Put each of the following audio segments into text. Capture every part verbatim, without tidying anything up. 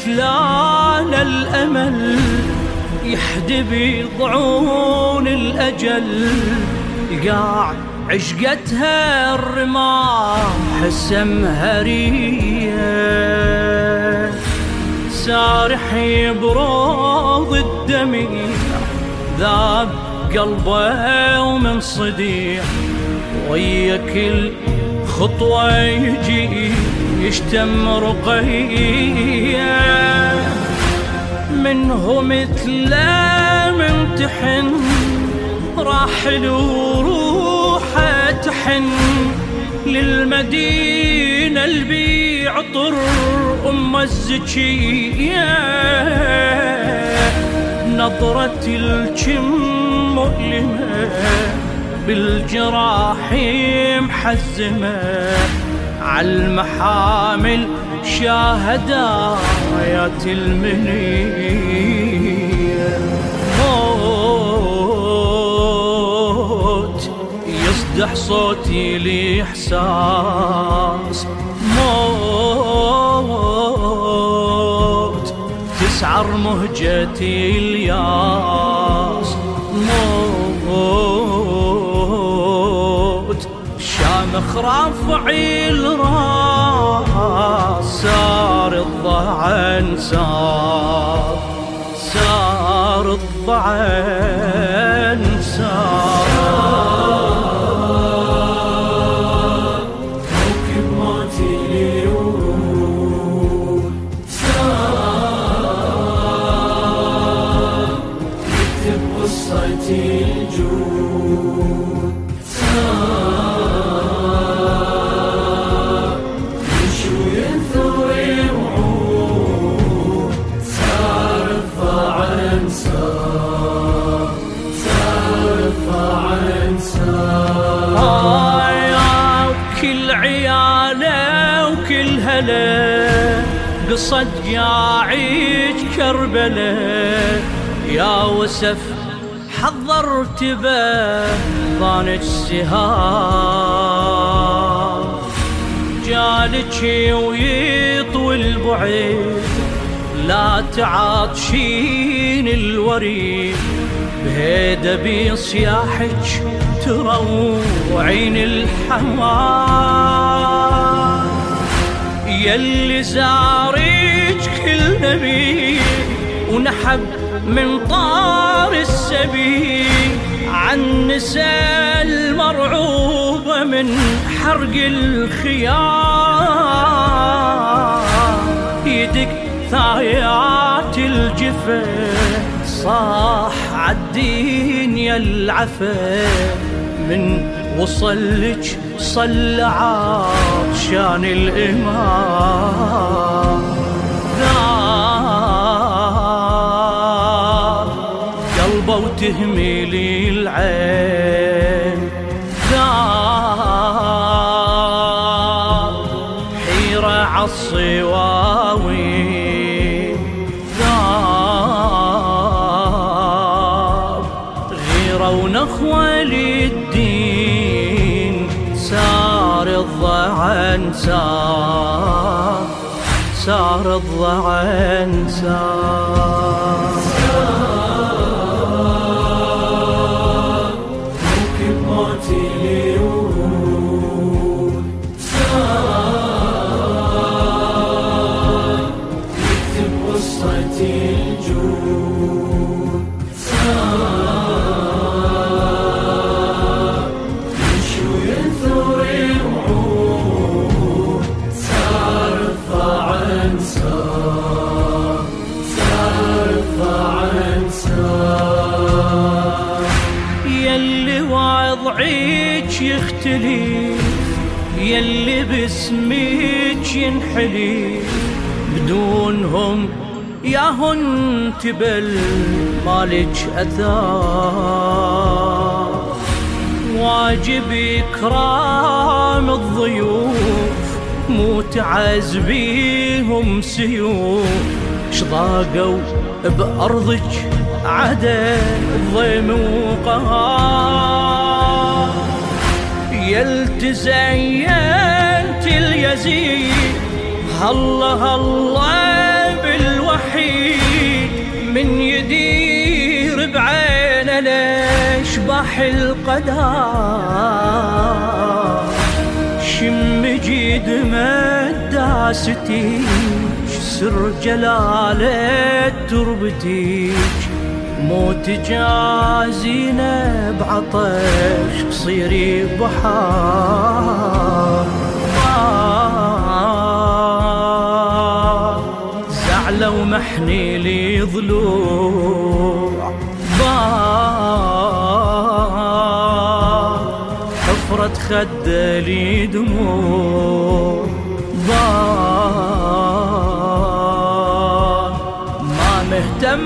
شلان الأمل يحدبي ضعون الأجل، قاع عشقتها الرماح السمهرية، سارح بروض الدميع ذاب قلبه ومن صديع، ويا كل خطوة يجي يشتم رقية، منه مثله ممتحن راحل وروحه تحن، للمدينة البي عطر أم الزكية، نظرة الجم مؤلمة بالجراح محزمة، عالمحامل شاهدايات المنية، موت يصدح صوتي لإحساس، موت تسعر مهجتي الياس، موت شامخ رافعي الراس، سار الضعن سار، سار الضعن سار، موكب موتي ليورود سار، يكتب قصتي الجود سار، يشو ينثر وعود، سار الضعن سار، سار الضعن سار، كل عياله وكل هلا قصد يعيج كربله، يا وسف حضرت به ضانج سهام، جالك ويطوي البعيد لا تعاطشين الوريد، بهيدا بصياحك تروعين الحمام، يلي زاريج كل نبي ونحب من طار السبيل، عن نساء المرعوبة من حرق الخيام، يدق ثايات الجفا صاح عالدين يا العفا، من وصلك صلى عطشان الإمام، ذاب قلبه وتهملي العين، ذاب حيرة عالصواوين، ذاب غيرة ونخوة للدين، سار الضعن سار، سار الضعن سار، موكب موتي ليورود سار، يكتب قصتي الجود سار، يشو ينثر وعود، سار الضعن سار، سار الضعن سار، يلي وضعيك يختلف، يلي باسمك ينحلف، بدونهم ياهن تبل مالك أثار، واجب إكرام الضيوف مو تعذبيهم سيوف، شضاقوا بأرضك عدا ضيم وقهار، يلتزينت اليزيد هالله هالله بالوحيد، الوحيد من يدير بعينه لاشباح القدر، شم جيد مداستيج سر جلالة تربتيج، مو تجازينا بعطش قصيري بحار. زعلة ومحني لي ضلوع بار، حفرة خده لي دموع بار، ما مهتم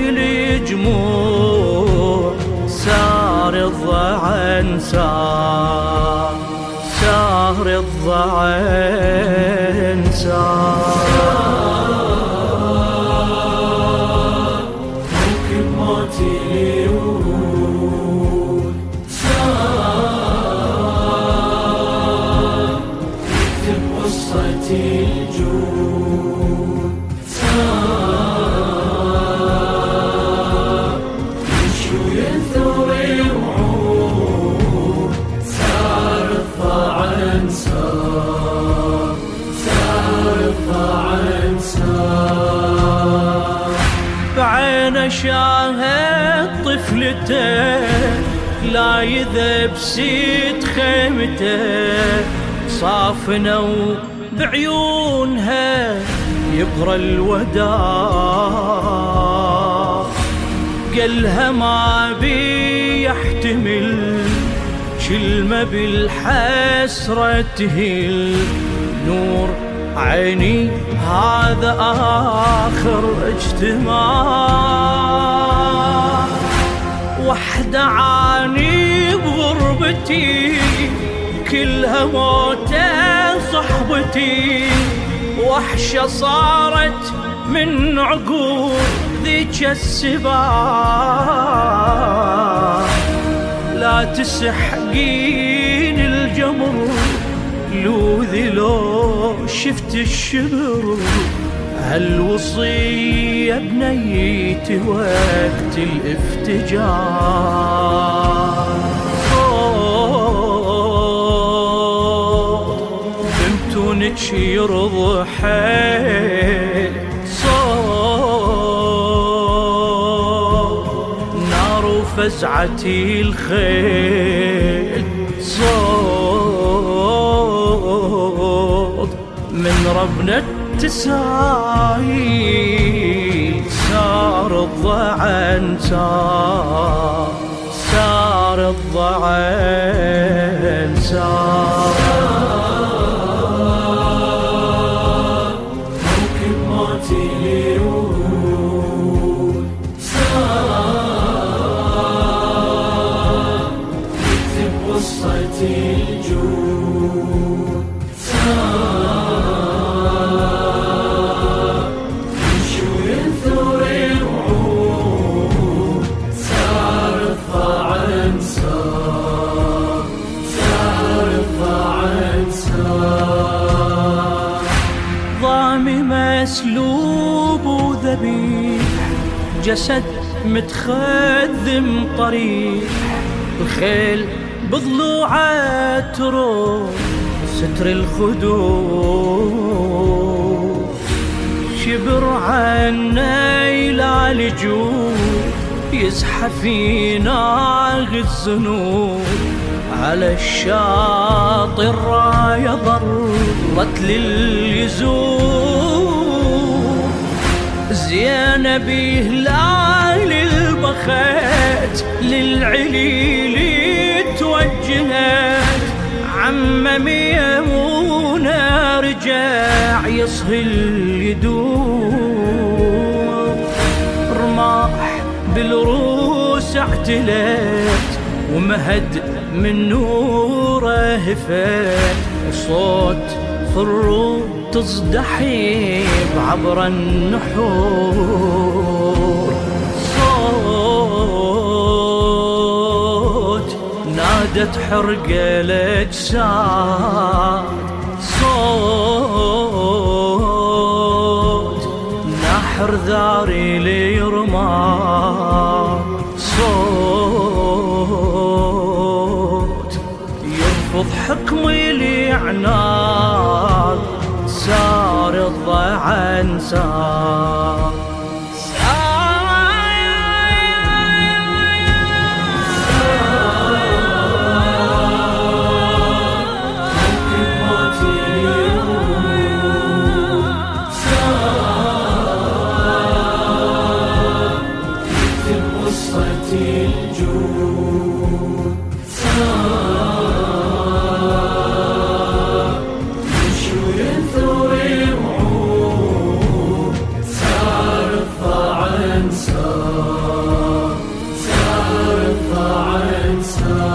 بالجموع سار الضعن سار، سار الضعن سار. ممكن موتي ليقول سار، يكتب قصتي الجود سار، يمشي وينثر الوعود سار الضعن سار، سار الضعن سار. بعين شاهد طفلته لا يذب سيد خيمته، صافنوا بعيونها يقرا الوداع، قالها ما بي يحتمل كلمة بالحسرة تهل، نور عيني هذا آخر اجتماع، وحدة عاني بغربتي كلها موتة صحبتي، وحشة صارت من عقول ذيك السباع، لا تسحقين الجمر لوذي لو شفت الشبر، هالوصية بنيتي وقت الافتجار. صوت بمتونك يرضى حيل، صوت نار وفزعتي الخيل، صوت من ربنا التسايل، سار الضعن سار، سار الضعن سار. ممكن موتي ليقول سار، يكتب قصتي الجود سار، يمشي وينثر الوعود سار الضعن سار، سار الضعن سار. ضامي مسلوب وذبيح، جسد متخذم طريح، الخيل بضلوعه تروح ستر الخدود، شبر عنا إلى لجود يزحف يناغ الذنوب، على الشاطئ الراية ظلت لليزور، زينب هلال البخت للعليل توجهت، عم ميمونة رجع يصهي اليدور، رماح بالروس اعتلت ومهد من نوره هفت، وصوت خروج تصدحي عبر النحور، صوت نادت حرق الأجساد، صوت ناح بحر ذاري لي رمى صوت يرفض حكمي لي عناد سار الضعن سار سار